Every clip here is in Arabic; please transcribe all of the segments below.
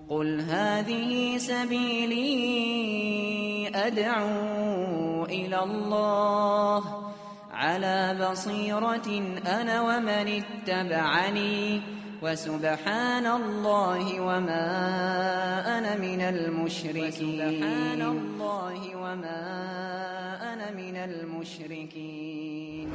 قل هذه سبيلي أدعو إلى الله على بصيرة أنا ومن اتبعني وسبحان الله وما أنا من المشركين.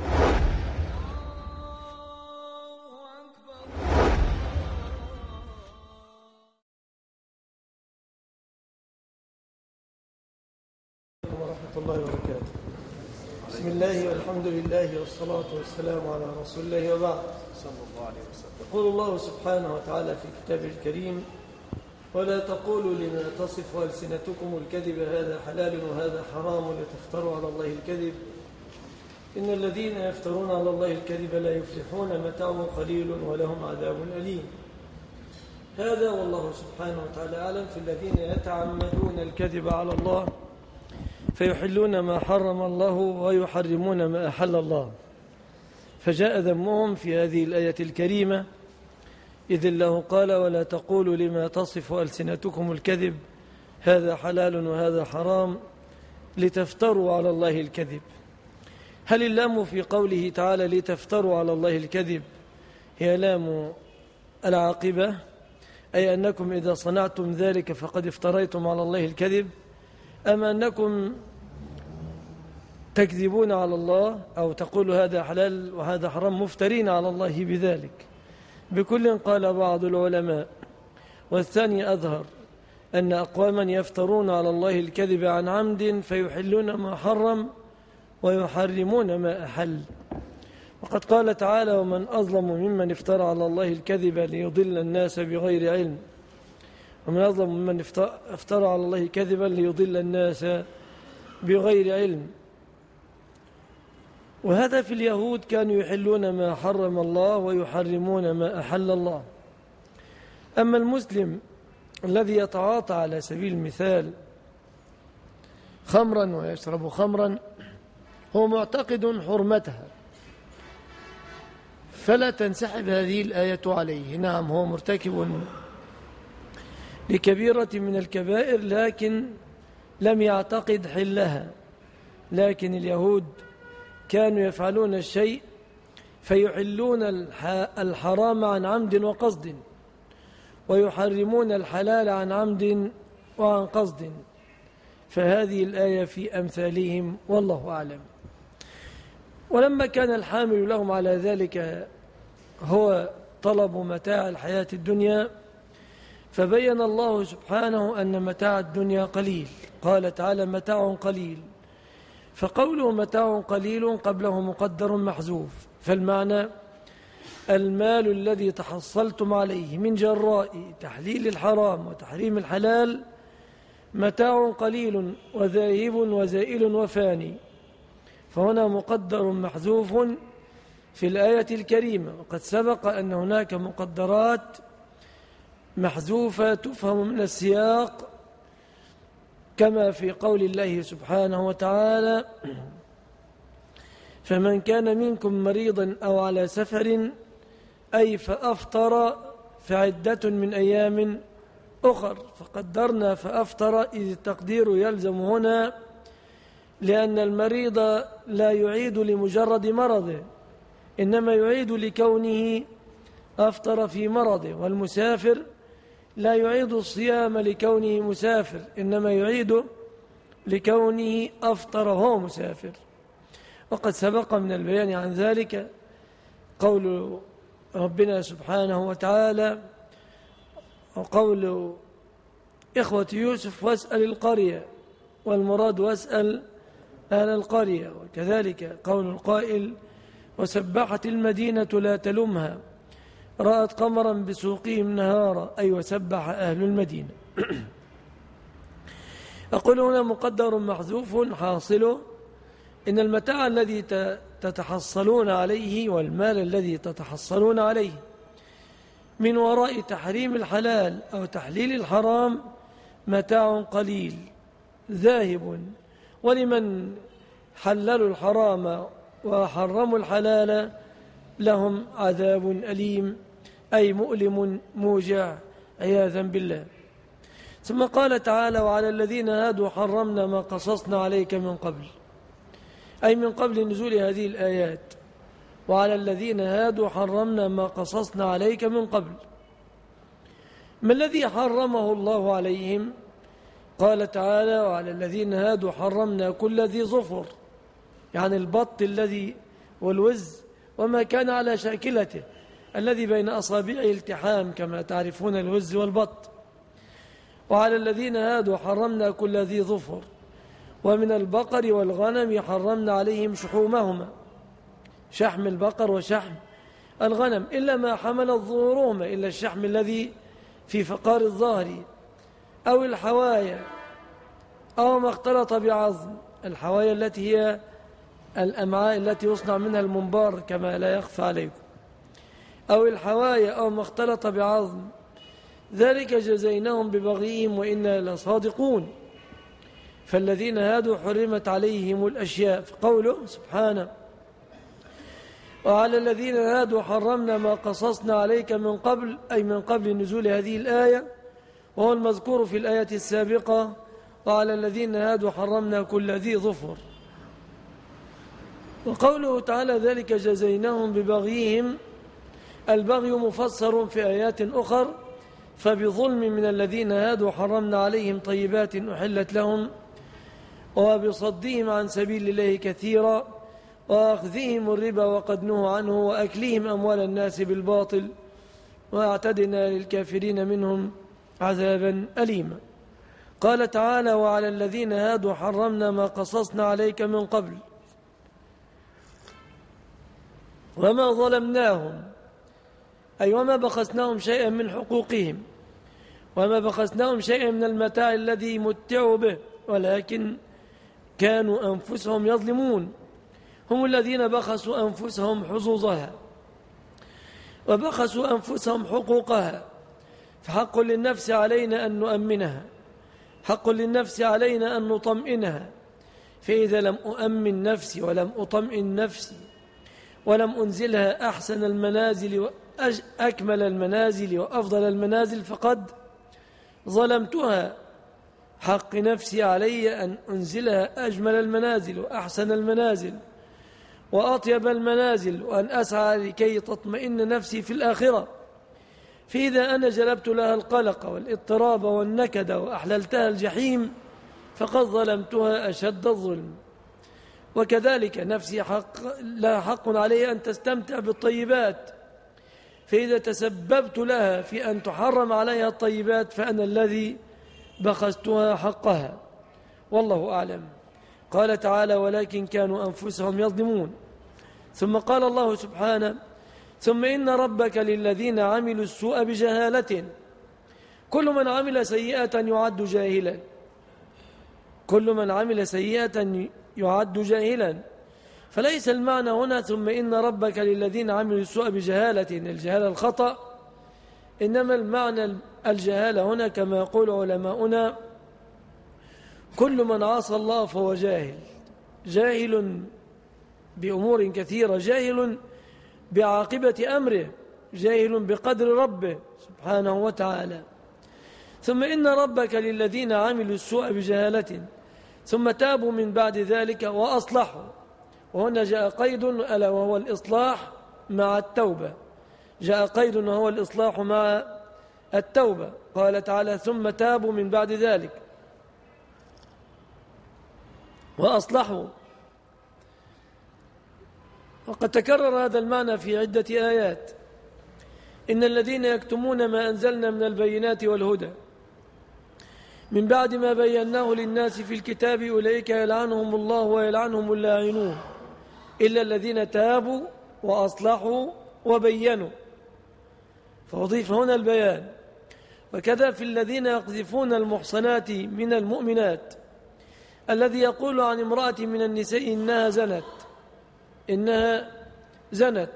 ورحمة الله وبركاته. بسم الله والحمد لله والصلاة والسلام على رسول الله وبعد. صلى الله عليه وسلم. يقول الله سبحانه وتعالى في كتابه الكريم: ولا تقولوا لما تصف ألسنتكم الكذب هذا حلال وهذا حرام لتفتروا على الله الكذب إن الذين يفترون على الله الكذب لا يفلحون متاع قليل ولهم عذاب أليم. هذا والله سبحانه وتعالى أعلم في الذين يتعمدون الكذب على الله فيحلون ما حرم الله ويحرمون ما أحل الله، فجاء ذمهم في هذه الآية الكريمة، إذ الله قال: ولا تقولوا لما تصف ألسنتكم الكذب هذا حلال وهذا حرام لتفتروا على الله الكذب. هل اللام في قوله تعالى لتفتروا على الله الكذب هي لام العاقبة، أي أنكم إذا صنعتم ذلك فقد افتريتم على الله الكذب، أم أنكم تكذبون على الله أو تقولوا هذا حلال وهذا حرام مفترين على الله بذلك؟ بكل قال بعض العلماء، والثاني أظهر، أن أقواما يفترون على الله الكذب عن عمد فيحلون ما حرم ويحرمون ما أحل. وقد قال تعالى: ومن أظلم ممن افترى على الله الكذب ليضل الناس بغير علم، ومن أظلم ممن افترى على الله كذبا ليضل الناس بغير علم. وهذا في اليهود كانوا يحلون ما حرم الله ويحرمون ما أحل الله. أما المسلم الذي يتعاطى على سبيل المثال خمرا ويشرب خمرا هو معتقد حرمتها، فلا تنسحب هذه الآية عليه. نعم، هو مرتكب لكبيرة من الكبائر لكن لم يعتقد حلها. لكن اليهود كانوا يفعلون الشيء فيحلون الحرام عن عمد وقصد ويحرمون الحلال عن عمد وعن قصد، فهذه الآية في أمثالهم والله أعلم. ولما كان الحامل لهم على ذلك هو طلب متاع الحياة الدنيا، فبين الله سبحانه أن متاع الدنيا قليل. قال تعالى: متاع قليل، فقوله متاع قليل قبله مقدر محذوف، فالمعنى المال الذي تحصلتم عليه من جراء تحليل الحرام وتحريم الحلال متاع قليل وذاهب وزائل وفاني، فهنا مقدر محذوف في الآية الكريمة. وقد سبق أن هناك مقدرات محذوفة تفهم من السياق، كما في قول الله سبحانه وتعالى: فمن كان منكم مريضا أو على سفر أي فأفطر فعدة من أيام أخر، فقدرنا فأفطر، إذ التقدير يلزم هنا لأن المريض لا يعيد لمجرد مرضه، إنما يعيد لكونه أفطر في مرضه، والمسافر لا يعيد الصيام لكونه مسافر، إنما يعيد لكونه أفطر وهو مسافر. وقد سبق من البيان عن ذلك قول ربنا سبحانه وتعالى وقول إخوة يوسف: واسأل القرية، والمراد واسأل أهل القرية. وكذلك قول القائل: وسبحت المدينة لا تلمها رأت قمرا بسوقهم نهارا، أي وسبح أهل المدينة. أقول هنا مقدر محذوف، حاصله إن المتاع الذي تتحصلون عليه والمال الذي تتحصلون عليه من وراء تحريم الحلال أو تحليل الحرام متاع قليل ذاهب، ولمن حللوا الحرام وحرموا الحلال لهم عذاب أليم، أي مؤلم موجع عياذا بالله. ثم قال تعالى: وعلى الذين هادوا حرمنا ما قصصنا عليك من قبل، أي من قبل نزول هذه الآيات. وعلى الذين هادوا حرمنا ما قصصنا عليك من قبل. ما الذي حرمه الله عليهم؟ قال تعالى: وعلى الذين هادوا حرمنا كل ذي ظفر، يعني البط الذي والوز وما كان على شاكلته الذي بين أصابعه التحام كما تعرفون الوز والبط. وعلى الذين هادوا حرمنا كل ذي ظفر، ومن البقر والغنم حرمنا عليهم شحومهما، شحم البقر وشحم الغنم، إلا ما حملت ظهورهما، إلا الشحم الذي في فقار الظهر، أو الحوايا، أو ما اختلط بعظم. الحوايا التي هي الأمعاء التي يصنع منها المنبار كما لا يخفى عليكم، أو الحوايا أو ما اختلط بعظم، ذلك جزيناهم ببغيهم وإنا لصادقون. فالذين هادوا حرمت عليهم الأشياء، في قوله سبحانه: وعلى الذين هادوا حرمنا ما قصصنا عليك من قبل، أي من قبل نزول هذه الآية، وهو المذكور في الآية السابقة: وعلى الذين هادوا حرمنا كل ذي ظفر. وقوله تعالى: ذلك جزيناهم ببغيهم، البغي مفسر في آيات أخر: فبظلم من الذين هادوا حرمنا عليهم طيبات أحلت لهم، وبصدهم عن سبيل الله كثيرا، وأخذهم الربا وقد نهوا عنه، وأكلهم أموال الناس بالباطل، وأعتدنا للكافرين منهم عذابا أليما. قال تعالى: وعلى الذين هادوا حرمنا ما قصصنا عليك من قبل، وما ظلمناهم، أي وما بخسناهم شيئا من حقوقهم، وما بخسناهم شيئا من المتاع الذي متعوا به، ولكن كانوا أنفسهم يظلمون. هم الذين بخسوا أنفسهم حظوظها، وبخسوا أنفسهم حقوقها. فحق للنفس علينا أن نؤمنها، حق للنفس علينا أن نطمئنها. فإذا لم أؤمن نفسي ولم أطمئن نفسي ولم أنزلها أحسن المنازل وأكمل المنازل وأفضل المنازل فقد ظلمتها. حق نفسي علي أن أنزلها أجمل المنازل وأحسن المنازل وأطيب المنازل، وأن أسعى لكي تطمئن نفسي في الآخرة. فإذا أنا جلبت لها القلق والاضطراب والنكد وأحللتها الجحيم فقد ظلمتها أشد الظلم. وكذلك نفسي لا حق علي أن تستمتع بالطيبات، فإذا تسببت لها في أن تحرم عليها الطيبات فأنا الذي بخستها حقها، والله أعلم. قال تعالى: ولكن كانوا أنفسهم يظلمون. ثم قال الله سبحانه: ثم إن ربك للذين عملوا السوء بجهالة. كل من عمل سيئة يعد جاهلا، كل من عمل سيئة يعد جاهلا. فليس المعنى هنا ثم إن ربك للذين عملوا السوء بجهالة الجهالة الخطأ، إنما المعنى الجهالة هنا كما يقول علماؤنا: كل من عصى الله فهو جاهل، جاهل بأمور كثيرة، جاهل بعاقبة أمره، جاهل بقدر ربه سبحانه وتعالى. ثم إن ربك للذين عملوا السوء بجهالة ثم تابوا من بعد ذلك وأصلحوا. وهنا جاء قيد ألا وهو الإصلاح مع التوبة، جاء قيد وهو الإصلاح مع التوبة. قال تعالى: ثم تابوا من بعد ذلك وأصلحوا. وقد تكرر هذا المعنى في عدة آيات: إن الذين يكتمون ما أنزلنا من البينات والهدى من بعد ما بيناه للناس في الكتاب أولئك يلعنهم الله ويلعنهم اللاعنون إلا الذين تابوا وأصلحوا وبينوا، فأضيف هنا البيان. وكذا في الذين يقذفون المحصنات من المؤمنات، الذي يقول عن امرأة من النساء إنها زنت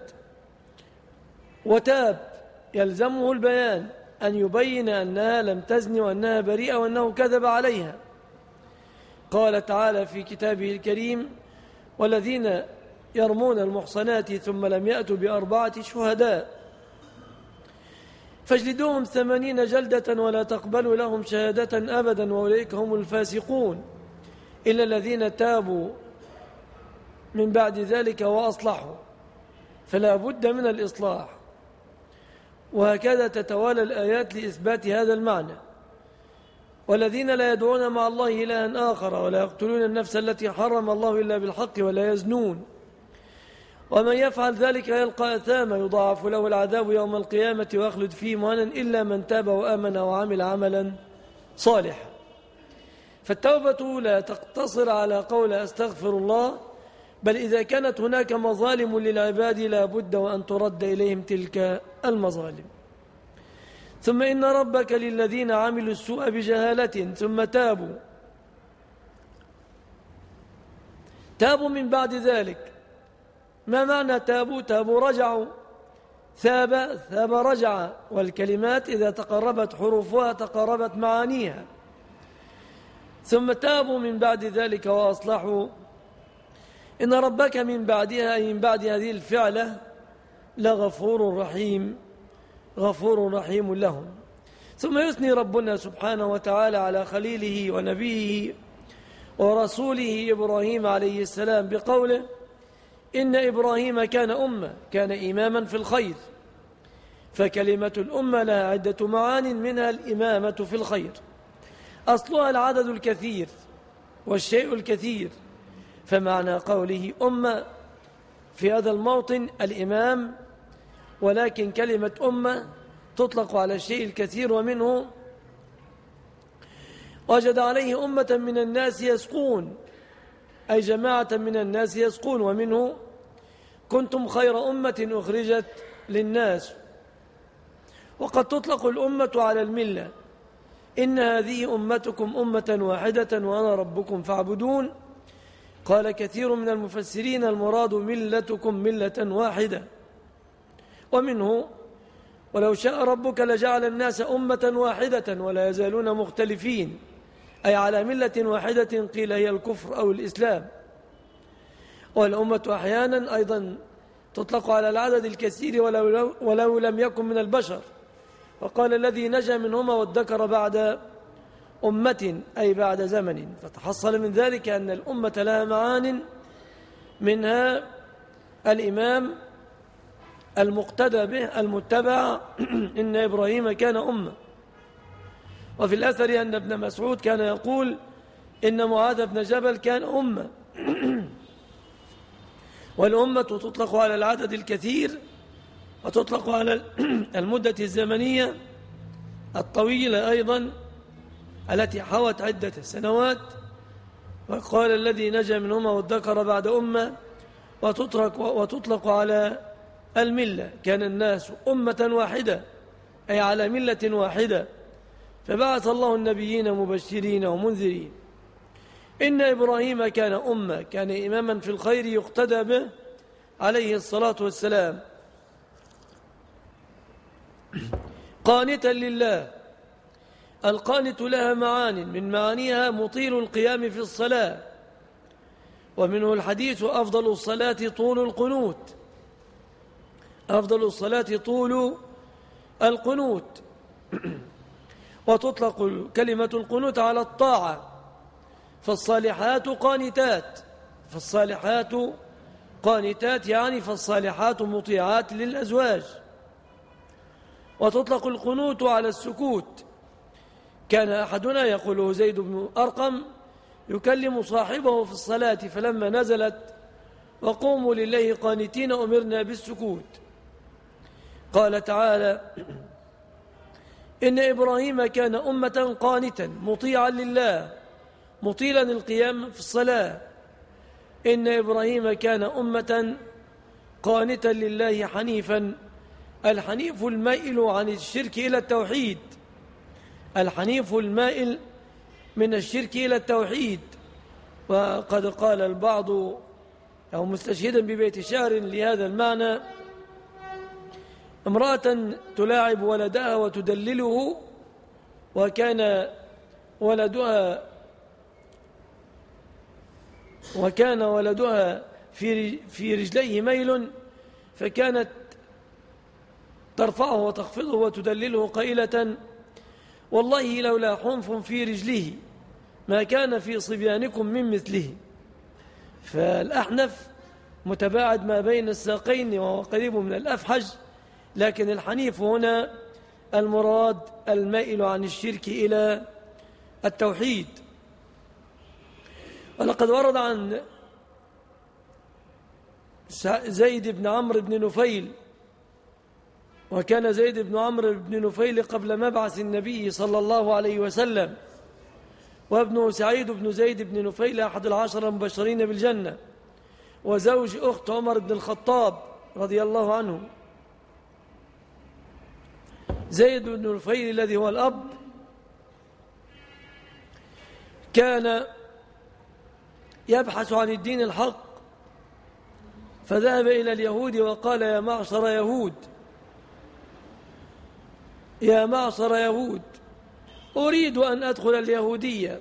وتاب، يلزمه البيان، أن يبين أنها لم تزن وأنها بريئة وأنه كذب عليها. قال تعالى في كتابه الكريم: والذين يرمون المحصنات ثم لم يأتوا بأربعة شهداء. فاجلدوهم 80 جلدة ولا تقبلوا لهم شهادة أبدا وأولئك هم الفاسقون إلا الذين تابوا من بعد ذلك وأصلحوا، فلا بد من الإصلاح. وهكذا تتوالى الآيات لإثبات هذا المعنى. والذين لا يدعون مع الله إلها آخر ولا يقتلون النفس التي حرم الله إلا بالحق ولا يزنون ومن يفعل ذلك يلقى أثاما يضاعف له العذاب يوم القيامة ويخلد فيه مهانا إلا من تاب وآمن وعمل عملا صالحا. فالتوبة لا تقتصر على قول أستغفر الله، بل إذا كانت هناك مظالم للعباد لا بد وأن ترد إليهم تلك المظالم. ثم إن ربك للذين عملوا السوء بجهالة ثم تابوا من بعد ذلك. ما معنى تابوا رجعوا. ثاب رجع، والكلمات إذا تقربت حروفها تقربت معانيها. ثم تابوا من بعد ذلك وأصلحوا. إن ربك من بعدها أي من بعد هذه الفعلة لغفور رحيم، غفور رحيم لهم. ثم يثني ربنا سبحانه وتعالى على خليله ونبيه ورسوله إبراهيم عليه السلام بقوله: إن إبراهيم كان أمة، كان إماما في الخير. فكلمة الأمة لها عدة معان، منها الإمامة في الخير، أصلها العدد الكثير والشيء الكثير، فمعنى قوله أمة في هذا الموطن الإمام، ولكن كلمة أمة تطلق على الشيء الكثير، ومنه وجد عليه أمة من الناس يسقون، أي جماعة من الناس يسقون، ومنه كنتم خير أمة أخرجت للناس. وقد تطلق الأمة على الملة، إن هذه أمتكم أمة واحدة وأنا ربكم فاعبدون. قال كثير من المفسرين المراد ملتكم ملة واحدة. ومنه ولو شاء ربك لجعل الناس أمة واحدة ولا يزالون مختلفين، أي على ملة واحدة، قيل هي الكفر أو الإسلام. والأمة أحيانا أيضا تطلق على العدد الكثير ولو لم يكن من البشر. وقال الذي نجا منهما وادكر بعد أمة، أي بعد زمن. فتحصل من ذلك أن الأمة لها معان، منها الإمام المقتدى به المتبع. إن إبراهيم كان أمة. وفي الأثر أن ابن مسعود كان يقول إن معاذ بن جبل كان أمة. والأمة تطلق على العدد الكثير، وتطلق على المدة الزمنية الطويلة أيضا التي حوت عدة سنوات. وقال الذي نجا منهما وادكر بعد أمة. وتطلق على الملة، كان الناس أمة واحدة، أي على ملة واحدة، فبعث الله النبيين مبشرين ومنذرين. إن إبراهيم كان أمة، كان إماما في الخير يقتدى به عليه الصلاة والسلام، قانتا لله. القانت لها معان، من معانيها مطيل القيام في الصلاة، ومنه الحديث أفضل الصلاة طول القنوت، أفضل الصلاة طول القنوت. وتطلق كلمة القنوت على الطاعة، فالصالحات قانتات، فالصالحات قانتات يعني فالصالحات مطيعات للأزواج. وتطلق القنوت على السكوت. كان أحدنا يقوله زيد بن أرقم يكلم صاحبه في الصلاة، فلما نزلت وقوموا لله قانتين أمرنا بالسكوت. قال تعالى: إن إبراهيم كان أمة قانتا مطيعا لله مطيلا القيام في الصلاة. إن إبراهيم كان أمة قانتا لله حنيفا. الحنيف المائل عن الشرك إلى التوحيد، الحنيف المائل من الشرك إلى التوحيد. وقد قال البعض أو مستشهدا ببيت شعر لهذا المعنى: امرأة تلاعب ولدها وتدلله، وكان ولدها في رجليه ميل، فكانت ترفعه وتخفضه وتدلله قائلة والله لولا حنف في رجله ما كان في صبيانكم من مثله. فالأحنف متباعد ما بين الساقين وهو قريب من الأفحج، لكن الحنيف هنا المراد المائل عن الشرك إلى التوحيد. ولقد ورد عن زيد بن عمرو بن نفيل، وكان زيد بن عمرو بن نفيل قبل مبعث النبي صلى الله عليه وسلم، وابنه سعيد بن زيد بن نفيل أحد 10 المبشرين بالجنة، وزوج أخت عمر بن الخطاب رضي الله عنه. زيد بن نفيل الذي هو الأب كان يبحث عن الدين الحق، فذهب إلى اليهود وقال يا معشر يهود أريد أن أدخل اليهودية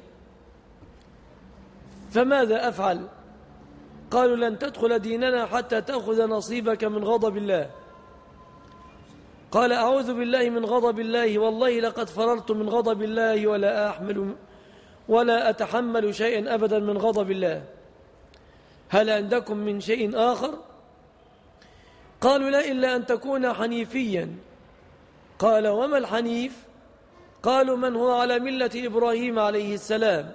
فماذا أفعل؟ قالوا لن تدخل ديننا حتى تأخذ نصيبك من غضب الله. قال أعوذ بالله من غضب الله، والله لقد فررت من غضب الله ولا أتحمل شيئا أبدا من غضب الله. هل عندكم من شيء آخر؟ قالوا لا إلا أن تكون حنيفيا. قال وما الحنيف؟ قالوا من هو على ملة إبراهيم عليه السلام.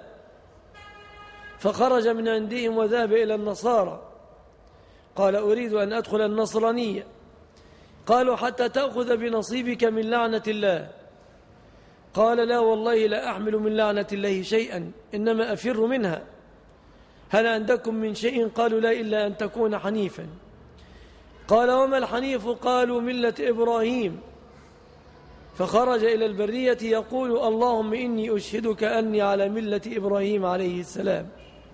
فخرج من عندهم وذهب إلى النصارى. قال أريد أن أدخل النصرانية. قالوا حتى تأخذ بنصيبك من لعنة الله. قال لا والله لا أحمل من لعنة الله شيئا، إنما أفر منها. هل عندكم من شيء؟ قالوا لا إلا أن تكون حنيفا. قال وما الحنيف؟ قالوا ملة إبراهيم. فخرج إلى البرية يقول اللهم إني أشهدك أني على ملة إبراهيم عليه السلام.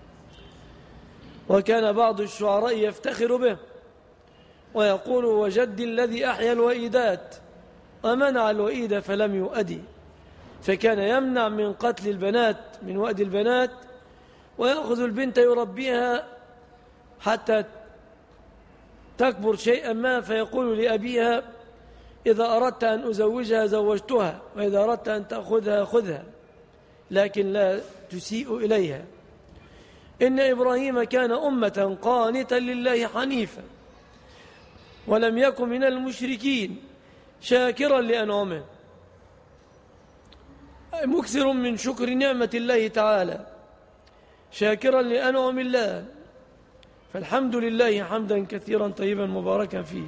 وكان بعض الشعراء يفتخر به ويقول وجد الذي أحيا الوئيدات ومنع الوئيد فلم يؤدي. فكان يمنع من قتل البنات، من وأد البنات، ويأخذ البنت يربيها حتى تكبر شيئا ما، فيقول لأبيها إذا أردت أن أزوجها زوجتها، وإذا أردت أن تأخذها خذها، لكن لا تسيء إليها. إن إبراهيم كان أمة قانتا لله حنيفا ولم يكن من المشركين شاكرا لأنعمه مكثر من شكر نعمة الله تعالى شاكرا لأنعم الله. فالحمد لله حمدا كثيرا طيبا مباركا فيه.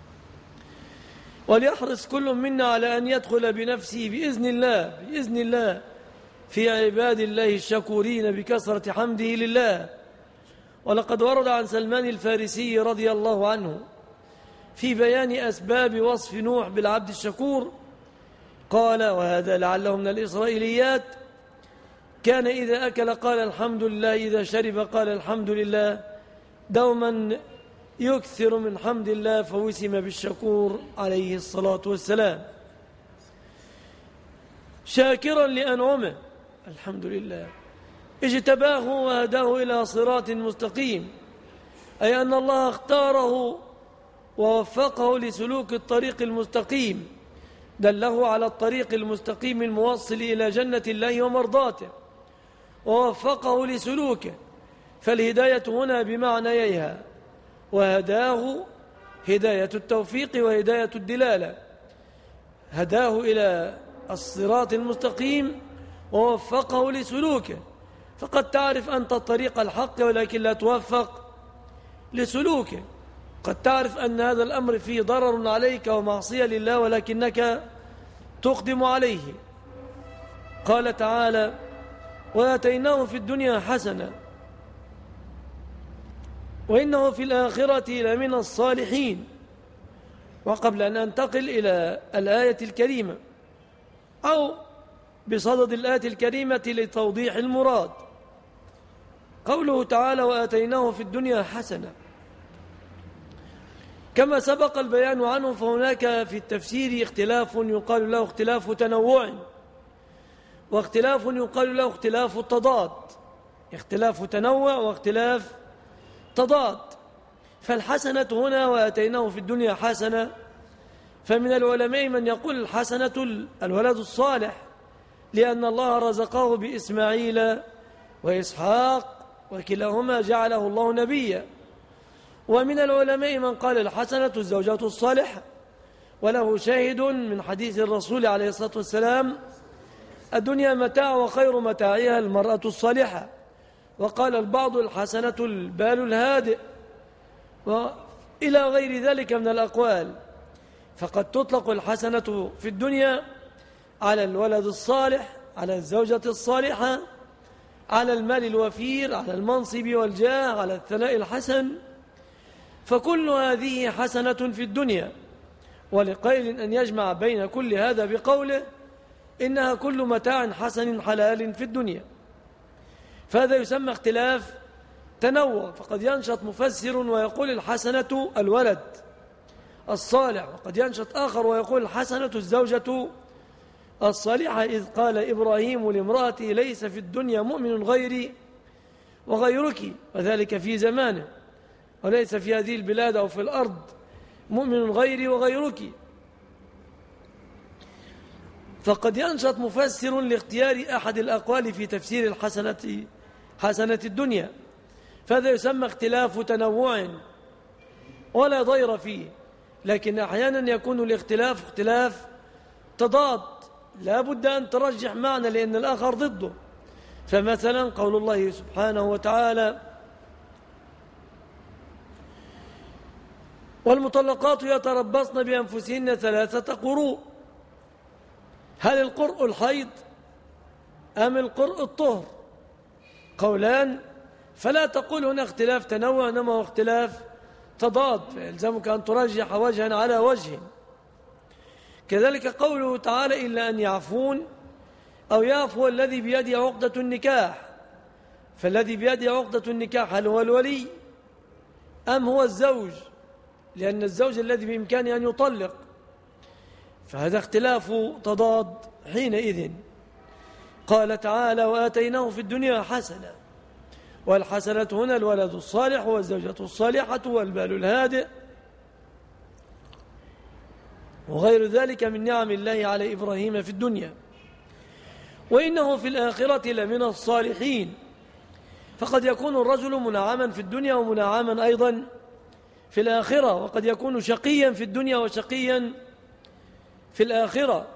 وليحرص كل منا على أن يدخل بنفسه بإذن الله في عباد الله الشكورين بكثرة حمده لله. ولقد ورد عن سلمان الفارسي رضي الله عنه في بيان أسباب وصف نوح بالعبد الشكور قال، وهذا لعله من الإسرائيليات: كان إذا أكل قال الحمد لله، إذا شرب قال الحمد لله، دوما يكثر من حمد الله، فوسم بالشكور عليه الصلاة والسلام. شاكرا لأنعمه، الحمد لله، اجتباه وهداه إلى صراط مستقيم، أي أن الله اختاره ووفقه لسلوك الطريق المستقيم، دله على الطريق المستقيم الموصل إلى جنة الله ومرضاته، ووفقه لسلوكه. فالهداية هنا بمعنييها، وهداه هداية التوفيق وهداية الدلالة. هداه إلى الصراط المستقيم ووفقه لسلوكه. فقد تعرف أنت الطريق الحق ولكن لا توفق لسلوكه. قد تعرف أن هذا الأمر فيه ضرر عليك ومعصية لله ولكنك تقدم عليه. قال تعالى: وآتيناه في الدنيا حسنة وإنه في الآخرة لمن الصالحين. وقبل أن أنتقل إلى الآية الكريمة أو بصدد الآية الكريمة لتوضيح المراد، قوله تعالى: وآتيناه في الدنيا حسنة، كما سبق البيان عنه، فهناك في التفسير اختلاف يقال له اختلاف تنوع، واختلاف يقال له اختلاف التضاد، اختلاف تنوع واختلاف تضاد. فالحسنة هنا وآتيناه في الدنيا حسنة، فمن العلماء من يقول الحسنة الولد الصالح، لأن الله رزقه بإسماعيل وإسحاق وكلاهما جعله الله نبيا. ومن العلماء من قال الحسنة الزوجة الصالحة، وله شاهد من حديث الرسول عليه الصلاة والسلام: الدنيا متاع وخير متاعها المرأة الصالحة. وقال البعض الحسنة البال الهادئ، وإلى غير ذلك من الأقوال. فقد تطلق الحسنة في الدنيا على الولد الصالح، على الزوجة الصالحة، على المال الوفير، على المنصب والجاه، على الثناء الحسن، فكل هذه حسنة في الدنيا. ولقيل أن يجمع بين كل هذا بقوله: إنها كل متاع حسن حلال في الدنيا. فهذا يسمى اختلاف تنوع، فقد ينشط مفسر ويقول الحسنة الولد الصالح، وقد ينشط آخر ويقول الحسنة الزوجة الصالحة، إذ قال إبراهيم لامرأته: ليس في الدنيا مؤمن غيري وغيرك، وذلك في زمانه، وليس في هذه البلاد أو في الأرض مؤمن غيري وغيرك. فقد ينشط مفسر لاختيار أحد الأقوال في تفسير حسنة الدنيا، فهذا يسمى اختلاف تنوع ولا ضير فيه. لكن أحيانا يكون الاختلاف اختلاف تضاد، لا بد أن ترجح معنى لأن الآخر ضده. فمثلا قول الله سبحانه وتعالى: والمطلقات يتربصن بأنفسهن 3 قروء. هل القرء الحيض أم القرء الطهر؟ قولان، فلا تقول هنا اختلاف تنوع، إنما هو اختلاف تضاد، فيلزمك أن ترجح وجها على وجه. كذلك قوله تعالى: إلا أن يعفون أو يعفو الذي بيده عقدة النكاح. فالذي بيده عقدة النكاح هل هو الولي أم هو الزوج؟ لأن الزوج الذي بإمكانه أن يطلق، فهذا اختلاف تضاد حينئذ. قال تعالى: وآتيناه في الدنيا حسنة. والحسنة هنا الولد الصالح والزوجة الصالحة والبال الهادئ وغير ذلك من نعم الله على إبراهيم في الدنيا. وإنه في الآخرة لمن الصالحين. فقد يكون الرجل منعما في الدنيا ومنعما أيضا في الآخرة، وقد يكون شقيا في الدنيا وشقيا في الآخرة.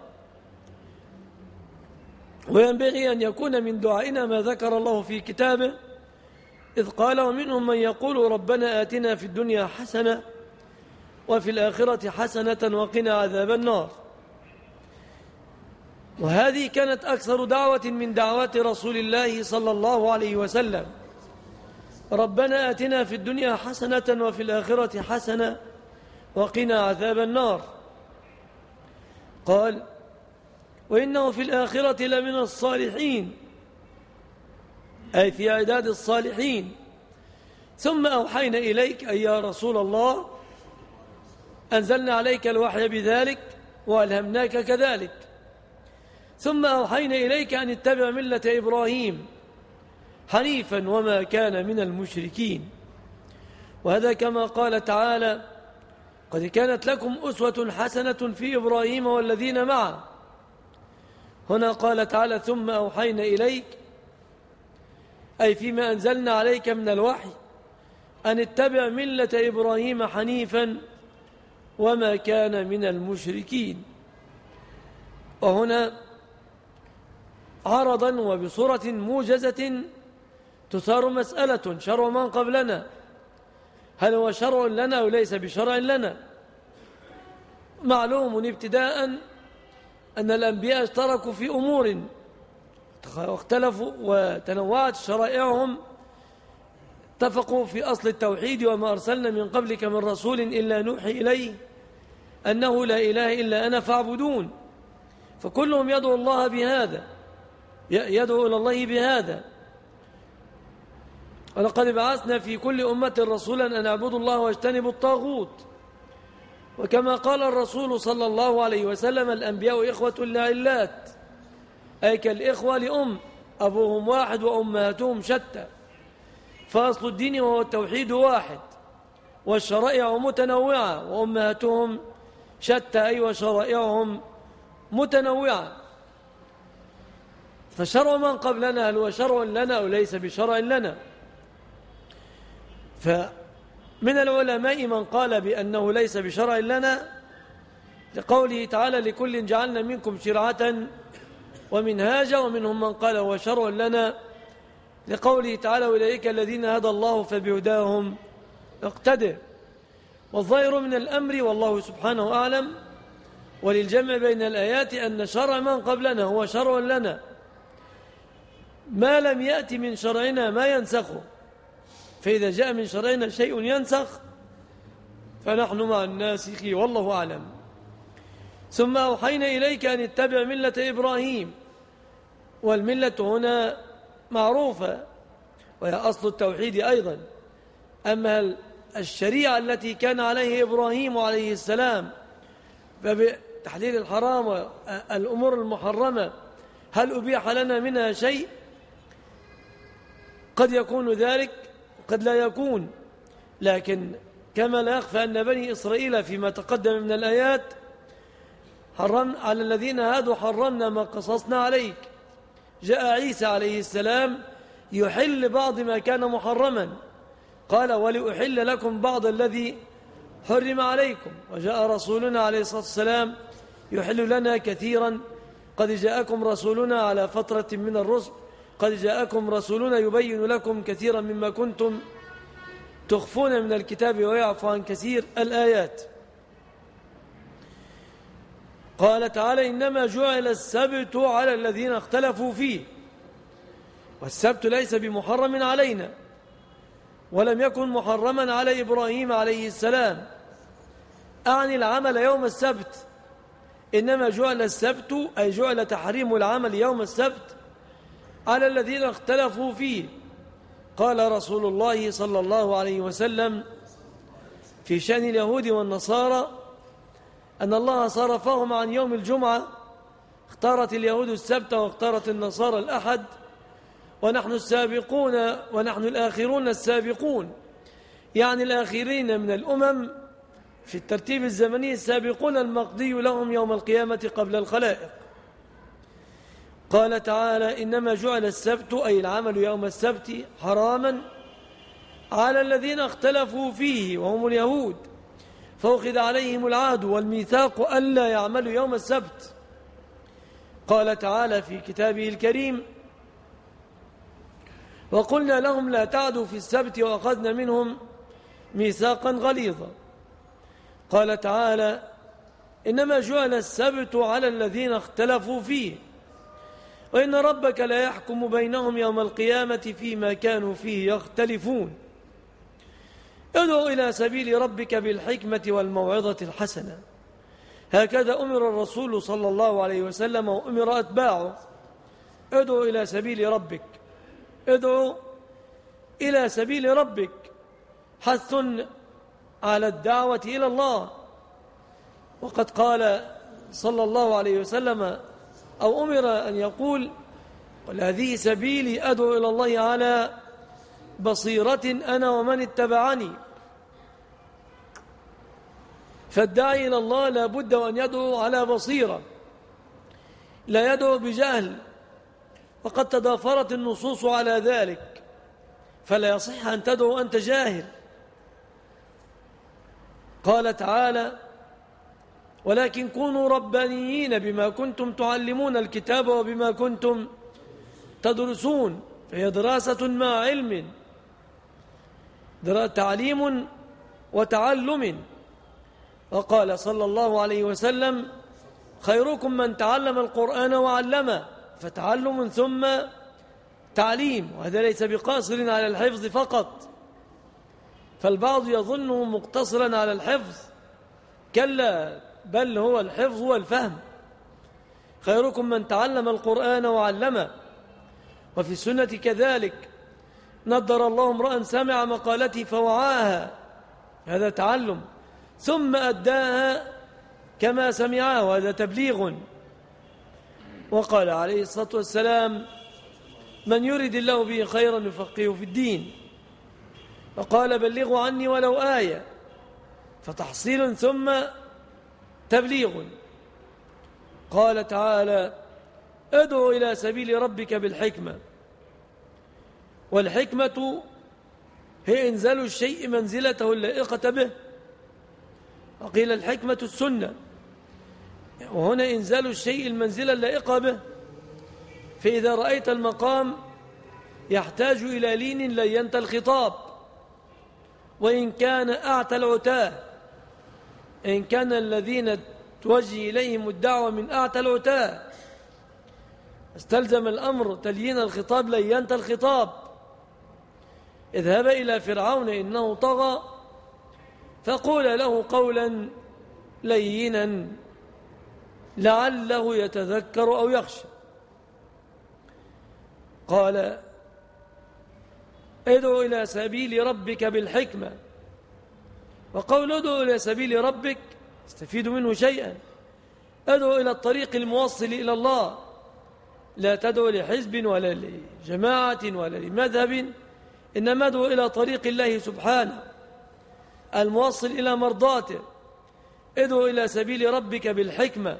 وينبغي أن يكون من دعائنا ما ذكر الله في كتابه، إذ قال: ومنهم من يقول ربنا آتنا في الدنيا حسنة وفي الآخرة حسنة وقنا عذاب النار. وهذه كانت أكثر دعوة من دعوات رسول الله صلى الله عليه وسلم: ربنا آتنا في الدنيا حسنة وفي الآخرة حسنة وقنا عذاب النار. قال: وإنه في الآخرة لمن الصالحين، أي في عداد الصالحين. ثم أوحينا إليك أي يا رسول الله، أنزلنا عليك الوحي بذلك وألهمناك كذلك. ثم أوحينا إليك أن اتبع ملة إبراهيم حنيفا وما كان من المشركين. وهذا كما قال تعالى: قد كانت لكم أسوة حسنة في إبراهيم والذين معه. هنا قال تعالى: ثم أوحينا إليك، أي فيما أنزلنا عليك من الوحي، أن اتبع ملة إبراهيم حنيفا وما كان من المشركين. وهنا عرضا وبصورة موجزة تثار مسألة: شرع من قبلنا هل هو شرع لنا أو ليس بشرع لنا؟ معلوم ابتداء أن الأنبياء اشتركوا في أمور واختلفوا وتنوعت شرائعهم، اتفقوا في أصل التوحيد: وما أرسلنا من قبلك من رسول إلا نوحي إليه أنه لا إله إلا أنا فاعبدون. فكلهم يدعو الله بهذا، يدعو إلى الله بهذا. ولقد بعثنا في كل أمة رسولا أن اعبدوا الله واجتنبوا الطاغوت. وكما قال الرسول صلى الله عليه وسلم: الأنبياء إخوة لعلات، أي كالإخوة لأم، أبوهم واحد وأمهاتهم شتى، فأصل الدين وهو التوحيد واحد، والشرائع متنوعة وأمهاتهم شتى أي وشرائعهم متنوعة. فشرع من قبلنا هل هو شرع لنا أو ليس بشرع لنا؟ فمن العلماء من قال بأنه ليس بشرع لنا لقوله تعالى لكل جعلنا منكم شرعة ومنهاجا، ومنهم من قال هو شرع لنا لقوله تعالى أولئك الذين هدى الله فبهداهم اقتدى. والظاهر من الأمر والله سبحانه أعلم وللجمع بين الآيات أن شرع من قبلنا هو شرع لنا، ما لم يأتي من شرعنا ما ينسخه، فإذا جاء من شرعنا شيء ينسخ فنحن مع الناسخ والله أعلم. ثم أوحينا إليك أن اتبع ملة إبراهيم، والملة هنا معروفة وهي أصل التوحيد أيضا. أما الشريعة التي كان عليه إبراهيم عليه السلام فبتحليل الحرام والأمور المحرمة هل أبيح لنا منها شيء؟ قد يكون ذلك قد لا يكون، لكن كما لا يخفى أن بني إسرائيل فيما تقدم من الآيات حرمنا على الذين هادوا حرمنا ما قصصنا عليك. جاء عيسى عليه السلام يحل بعض ما كان محرما، قال ولأحل لكم بعض الذي حرم عليكم. وجاء رسولنا عليه الصلاة والسلام يحل لنا كثيرا، قد جاءكم رسولنا على فترة من الرسل، قد جاءكم رسولنا يبين لكم كثيرا مما كنتم تخفون من الكتاب ويعفو عن كثير الآيات. قال تعالى إنما جعل السبت على الذين اختلفوا فيه، والسبت ليس بمحرم علينا ولم يكن محرما على إبراهيم عليه السلام، أعني العمل يوم السبت، إنما جعل السبت أي جعل تحريم العمل يوم السبت على الذين اختلفوا فيه. قال رسول الله صلى الله عليه وسلم في شأن اليهود والنصارى أن الله صرفهم عن يوم الجمعة، اختارت اليهود السبت واختارت النصارى الأحد، ونحن السابقون ونحن الآخرون السابقون، يعني الآخرين من الأمم في الترتيب الزمني السابقون المقضي لهم يوم القيامة قبل الخلائق. قال تعالى إنما جعل السبت أي العمل يوم السبت حراما على الذين اختلفوا فيه وهم اليهود، فأخذ عليهم العهد والميثاق ألا يعملوا يوم السبت. قال تعالى في كتابه الكريم وقلنا لهم لا تعدوا في السبت وأخذنا منهم ميثاقا غليظا. قال تعالى إنما جعل السبت على الذين اختلفوا فيه وإن ربك لا يحكم بينهم يوم القيامة فيما كانوا فيه يختلفون. ادعو إلى سبيل ربك بالحكمة والموعظة الحسنة، هكذا أمر الرسول صلى الله عليه وسلم وأمر أتباعه. ادعو إلى سبيل ربك، ادعو إلى سبيل ربك، حث على الدعوة إلى الله. وقد قال صلى الله عليه وسلم أو أمر أن يقول قل هذه سبيلي أدعو إلى الله على بصيرة أنا ومن اتبعني. فالداعي إلى الله لا بد أن يدعو على بصيرة، لا يدعو بجهل، وقد تضافرت النصوص على ذلك، فلا يصح أن تدعو أنت جاهل. قال تعالى ولكن كونوا ربانيين بما كنتم تعلمون الكتاب وبما كنتم تدرسون، فهي دراسة مع علم، تعليم وتعلم. وقال صلى الله عليه وسلم خيركم من تعلم القرآن وعلمه، فتعلم ثم تعليم، وهذا ليس بقاصر على الحفظ فقط، فالبعض يظنه مقتصرا على الحفظ، كلا بل هو الحفظ والفهم. خيركم من تعلم القرآن وعلمه. وفي السنة كذلك نضر الله امرأ سمع مقالتي فوعاها، هذا تعلم، ثم أداها كما سمعها، وهذا تبليغ. وقال عليه الصلاة والسلام من يرد الله به خيرا يفقهه في الدين. وقال بلغوا عني ولو آية، فتحصيل ثم تبليغ. قال تعالى: ادعو إلى سبيل ربك بالحكمة. والحكمة هي إنزال الشيء منزلته اللائقة به، وقيل الحكمة السنة، وهنا إنزال الشيء المنزلة اللائقة به. فإذا رأيت المقام يحتاج إلى لين لينت الخطاب، وإن كان أعتى العتاه، إن كان الذين توجه إليهم الدعوة من أعتى العتاه، استلزم الأمر تليين الخطاب لينت الخطاب. اذهب إلى فرعون إنه طغى فقول له قولا لينا لعله يتذكر أو يخشى. قال: ادعو إلى سبيل ربك بالحكمة. وقول ادعو إلى سبيل ربك استفيد منه شيئا. ادعو إلى الطريق الموصل إلى الله، لا تدعو لحزب ولا لجماعة ولا لمذهب، إنما ادعو إلى طريق الله سبحانه الموصل إلى مرضاته. ادعو إلى سبيل ربك بالحكمة.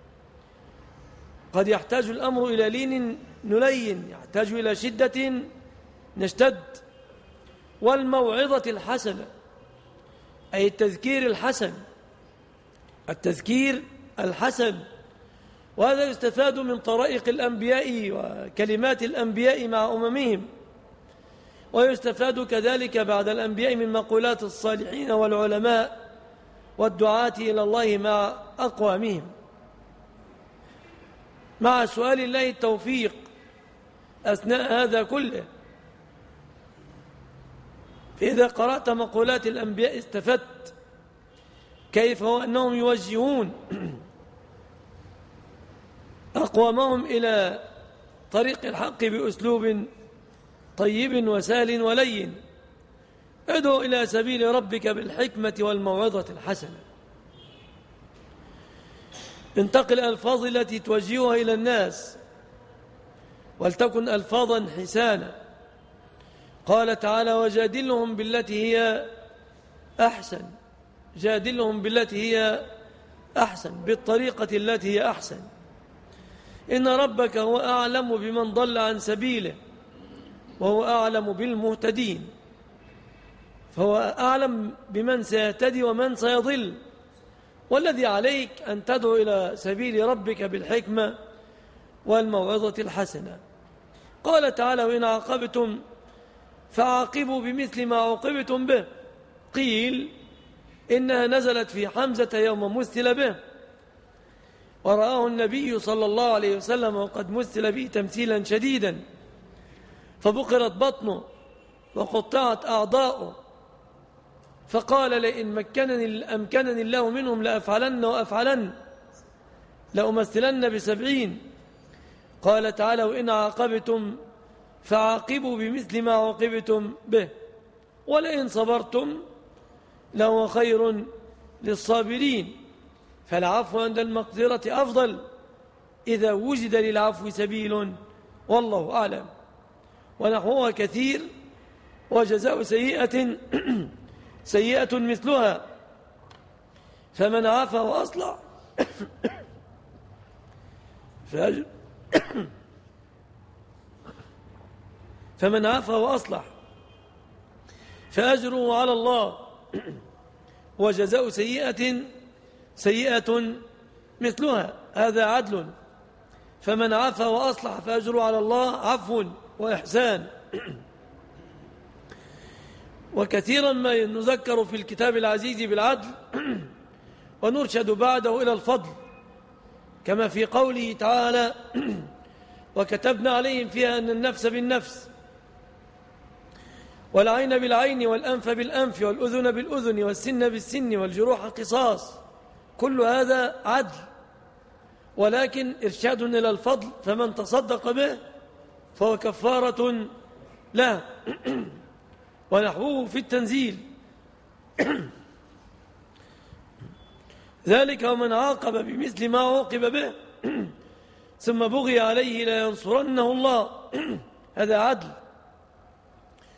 قد يحتاج الأمر إلى لين نلين، يحتاج إلى شدة نشتد. والموعظة الحسنة أي التذكير الحسن، التذكير الحسن. وهذا يستفاد من طرائق الأنبياء وكلمات الأنبياء مع أممهم، ويستفاد كذلك بعد الأنبياء من مقولات الصالحين والعلماء والدعاة إلى الله مع أقوامهم، مع سؤال الله التوفيق أثناء هذا كله. فإذا قرأت مقولات الأنبياء استفدت كيف هو أنهم يوجهون أقوامهم إلى طريق الحق بأسلوب طيب وسهل ولين. ادعو إلى سبيل ربك بالحكمة والموعظة الحسنة. انتقل الألفاظ التي توجهها إلى الناس، ولتكن ألفاظا حسانا. قال تعالى: وجادلهم بالتي هي أحسن. جادلهم بالتي هي أحسن، بالطريقة التي هي أحسن. إن ربك هو أعلم بمن ضل عن سبيله وهو أعلم بالمهتدين. فهو أعلم بمن سيهتدي ومن سيضل، والذي عليك أن تدعو إلى سبيل ربك بالحكمة والموعظة الحسنة. قال تعالى: وإن عاقبتم فعاقبوا بمثل ما عوقبتم به. قيل إنها نزلت في حمزة يوم مثل به، ورآه النبي صلى الله عليه وسلم وقد مثل به تمثيلا شديدا، فبقرت بطنه وقطعت أعضاؤه، فقال: لئن أمكنني الله منهم لأفعلن وأفعلن، لأمثلن ب70. قال تعالى: وإن عاقبتم فعاقبوا بمثل ما عوقبتم به ولئن صبرتم لهو خير للصابرين. فالعفو عند المقدرة أفضل إذا وجد للعفو سبيل، والله أعلم. ونحوها كثير. وجزاء سيئة سيئة مثلها، فمن عفا وأصلح فمن عفا وأصلح فأجره على الله. وجزاء سيئة سيئة مثلها، هذا عدل. فمن عفا وأصلح فأجره على الله عفو وإحسان. وكثيرا ما نذكر في الكتاب العزيز بالعدل ونرشد بعده إلى الفضل، كما في قوله تعالى: وكتبنا عليهم فيها أن النفس بالنفس والعين بالعين والأنف بالأنف والأذن بالأذن والسن بالسن والجروح قصاص. كل هذا عدل، ولكن إرشاد إلى الفضل. فمن تصدق به فهو كفارة له. ونحوه في التنزيل: ذلك ومن عاقب بمثل ما عوقب به ثم بغي عليه لينصرنه الله. هذا عدل،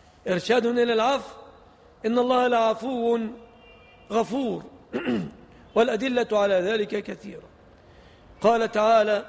إرشاد إلى العفو. إن الله لعفو غفور. والأدلة على ذلك كثيرة. قال تعالى: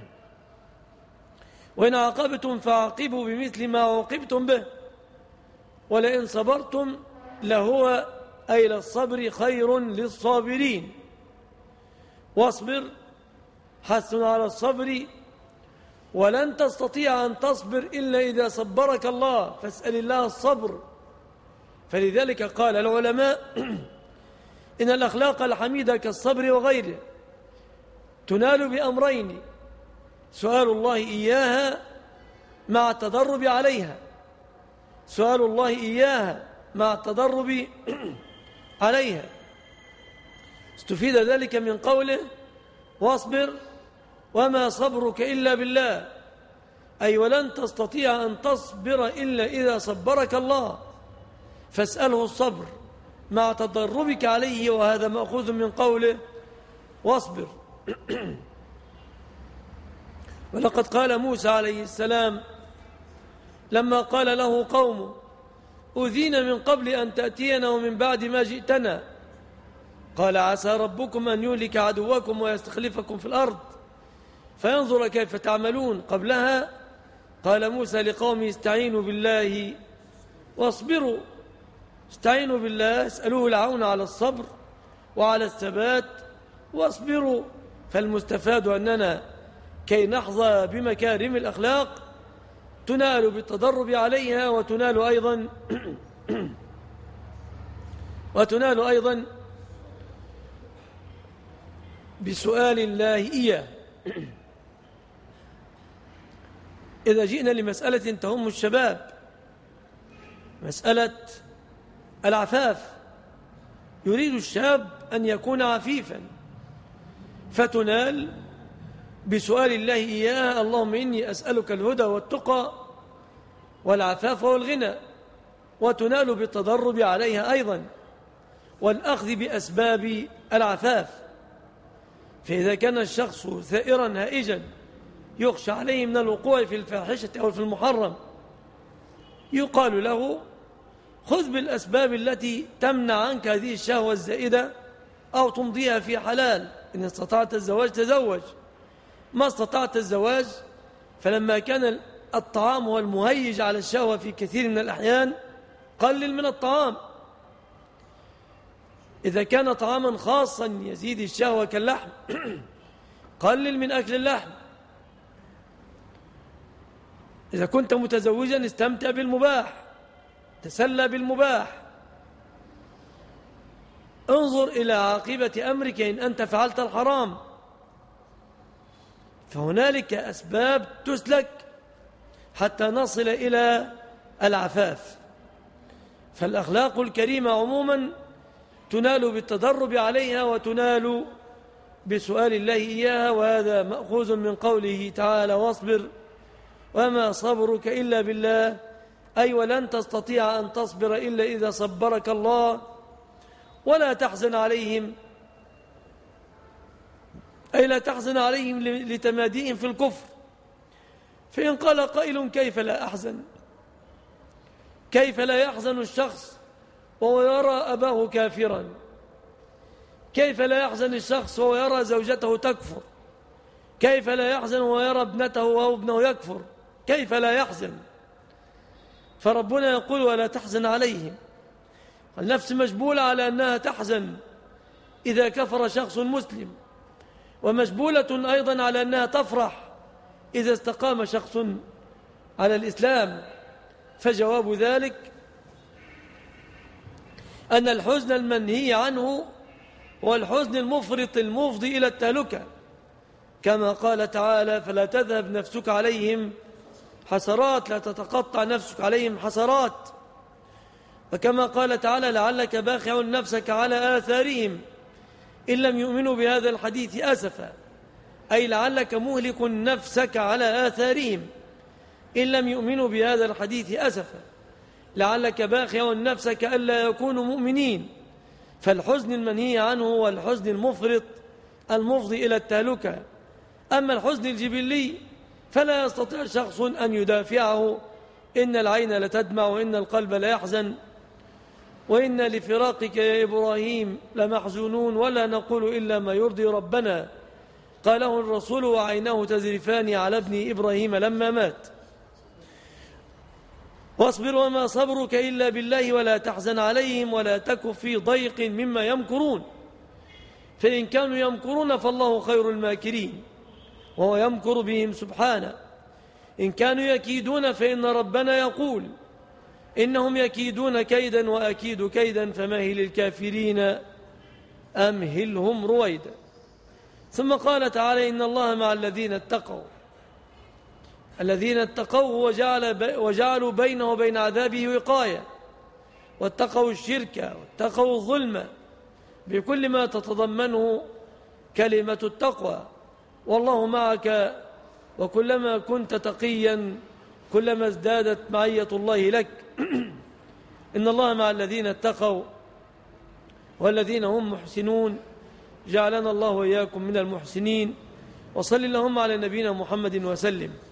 وإن عاقبتم فعاقبوا بمثل ما عوقبتم به ولئن صبرتم لهو أي للصبر خير للصابرين. واصبر حث على الصبر، ولن تستطيع أن تصبر إلا إذا صبرك الله، فاسأل الله الصبر. فلذلك قال العلماء: إن الأخلاق الحميدة كالصبر وغيره تنال بأمرين: سؤال الله إياها مع التدرب عليها، سؤال الله إياها مع التدرب عليها. استفيد ذلك من قوله: واصبر وما صبرك إلا بالله، أي ولن تستطيع أن تصبر إلا إذا صبرك الله، فاسأله الصبر مع تدربك عليه، وهذا مأخوذ من قوله: واصبر. ولقد قال موسى عليه السلام لما قال له قومه: أوذينا من قبل أن تأتينا ومن بعد ما جئتنا، قال: عسى ربكم أن يهلك عدوكم ويستخلفكم في الأرض فينظر كيف تعملون. قبلها قال موسى لقومه: استعينوا بالله واصبروا. استعينوا بالله، اسألوه العون على الصبر وعلى الثبات، واصبروا. فالمستفاد أننا كي نحظى بمكارم الأخلاق تنال بالتدرب عليها، وتنال أيضا بسؤال الله إياه. إذا جئنا لمسألة تهم الشباب، مسألة العفاف، يريد الشاب أن يكون عفيفا، فتنال بسؤال الله إياه: اللهم إني أسألك الهدى والتقى والعفاف والغنى. وتنال بالتدرب عليها أيضا والأخذ بأسباب العفاف. فإذا كان الشخص ثائرا هائجا يخشى عليه من الوقوع في الفاحشة أو في المحرم، يقال له: خذ بالأسباب التي تمنع عنك هذه الشهوة الزائدة أو تمضيها في حلال. إن استطعت الزواج تزوج، ما استطعت الزواج فلما كان الطعام هو المهيج على الشهوة في كثير من الأحيان قلل من الطعام. إذا كان طعاما خاصا يزيد الشهوة كاللحم قلل من أكل اللحم. إذا كنت متزوجا استمتع بالمباح، تسلى بالمباح. انظر إلى عاقبة أمرك إن أنت فعلت الحرام. فهنالك أسباب تسلك حتى نصل إلى العفاف. فالأخلاق الكريمة عموما تنال بالتدرب عليها وتنال بسؤال الله إياها، وهذا مأخوذ من قوله تعالى: واصبر وما صبرك إلا بالله، أي ولن تستطيع أن تصبر إلا إذا صبرك الله. ولا تحزن عليهم، أي لا تحزن عليهم لتماديهم في الكفر. فإن قال قائل: كيف لا أحزن؟ كيف لا يحزن الشخص وهو يرى أباه كافرا؟ كيف لا يحزن الشخص وهو يرى زوجته تكفر؟ كيف لا يحزن وهو يرى ابنته وهو ابنه يكفر؟ كيف لا يحزن؟ فربنا يقول: ولا تحزن عليهم. النفس مجبولة على أنها تحزن إذا كفر شخص مسلم، ومجبولة أيضا على أنها تفرح إذا استقام شخص على الإسلام. فجواب ذلك أن الحزن المنهي عنه هو الحزن المفرط المفضي إلى التهلكة، كما قال تعالى: فلا تذهب نفسك عليهم حسرات، لا تتقطع نفسك عليهم حسرات. وكما قال تعالى: لعلك باخع نفسك على آثارهم إن لم يؤمنوا بهذا الحديث أسفا، أي لعلك مهلك نفسك على آثارهم إن لم يؤمنوا بهذا الحديث أسفا، لعلك باخع نفسك ألا يكونوا مؤمنين. فالحزن المنهي عنه هو الحزن المفرط المفضي إلى التهلكة. أما الحزن الجبلي فلا يستطيع شخص أن يدافعه: إن العين لتدمع وإن القلب لا يحزن. وإنا لفراقك يا إبراهيم لمحزونون ولا نقول إلا ما يرضي ربنا. قاله الرسول وعيناه تذرفان على ابن إبراهيم لما مات. واصبر وما صبرك إلا بالله ولا تحزن عليهم ولا تك في ضيق مما يمكرون فإن كانوا يمكرون فالله خير الماكرين وهو يمكر بهم سبحانه. إن كانوا يكيدون فإن ربنا يقول إنهم يكيدون كيدا وأكيد كيدا فمهل الكافرين أمهلهم رويدا. ثم قال تعالى إن الله مع الذين اتقوا وجعلوا بينه وبين عذابه وقاية واتقوا الشرك واتقوا الظلم بكل ما تتضمنه كلمة التقوى. والله معك وكلما كنت تقيا كلما ازدادت معية الله لك. إن الله مع الذين اتقوا والذين هم محسنون. جعلنا الله وإياكم من المحسنين. وصل اللهم على نبينا محمد وسلم.